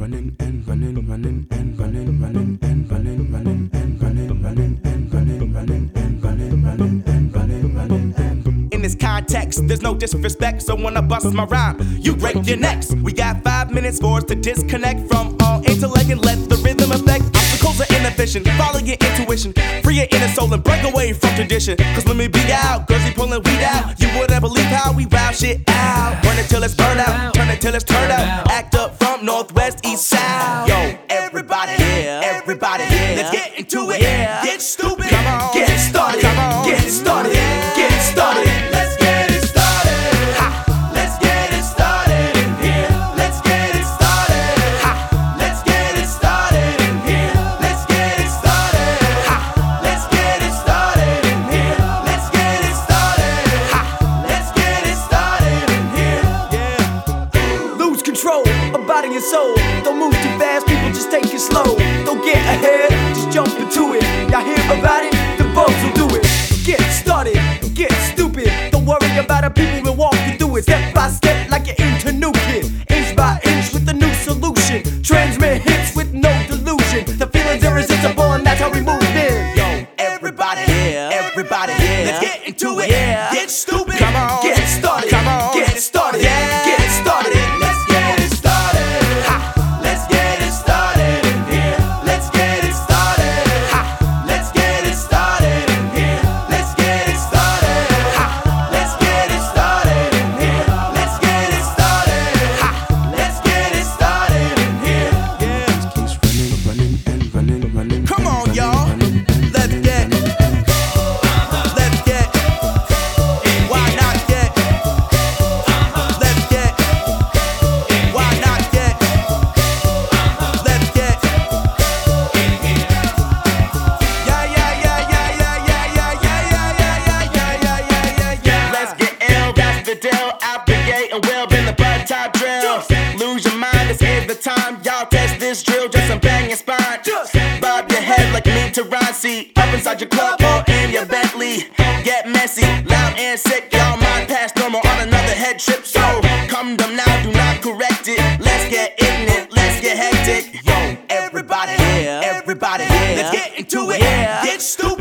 running and running and running and running running and running running and running running and running running and running running and running running and. In this context, there's no disrespect, so when I bust my rhyme, you break your necks. We got 5 minutes for us to disconnect from all intellect and let the rhythm affect. Obstacles are inefficient, follow your intuition, free your inner soul and break away from tradition. Cause when we beat out, girls be pulling weed out. You wouldn't believe how we wow shit out. Run it till it's burn out, turn it till it's turned out. Act up from northwest, east, south. Yo, everybody, everybody, let's get into it. Get stupid, come on, get started, come on, get started, get started. Let's get it started. Ha. Let's get it started in here. Let's get it started. Ha. Let's get it started in here. Let's get it started. Ha. Let's get it started in here. Let's get it started. Ha. Let's get it started in here. Yeah. Lose control of body and soul. Don't move too fast, people, just take it slow. Don't get ahead, just jump into it. Y'all hear about it? The bugs will do it. Get started, get stupid. Don't worry about it, people will walk you through it. Step by step like you're into new kid. Inch by inch with a new solution. Transmit hits with no delusion. The feeling's irresistible and that's how we move in. Yo, everybody, everybody, let's get into it. Get stupid, come on, get started, come on, get started, get started. Let's get it started. Ha. Let's get it started in here. Let's get it started. Ha. Let's get it started in here. Let's get it started. Ha. Let's get it started in here. Let's get it started. Ha. Let's get it started in here. Yeah. Keeps running and running and running. Come on, y'all. Let's get. Why not get? Let's get. Why not get? Let's get. Yeah. Let's get ill, that's the deal. Out the gate and we'll bring the bud top drill. Lose your mind, this is the time. Y'all test this drill, just some bang your spine. Bob your head like me to Ron C. Up inside your club or in your Bentley. Get messy, loud and sick. Y'all mind past normal on another head trip. So come them now, do not correct it. Let's get ignorant, let's get hectic. Yo, everybody, everybody, let's get into it. Get stupid.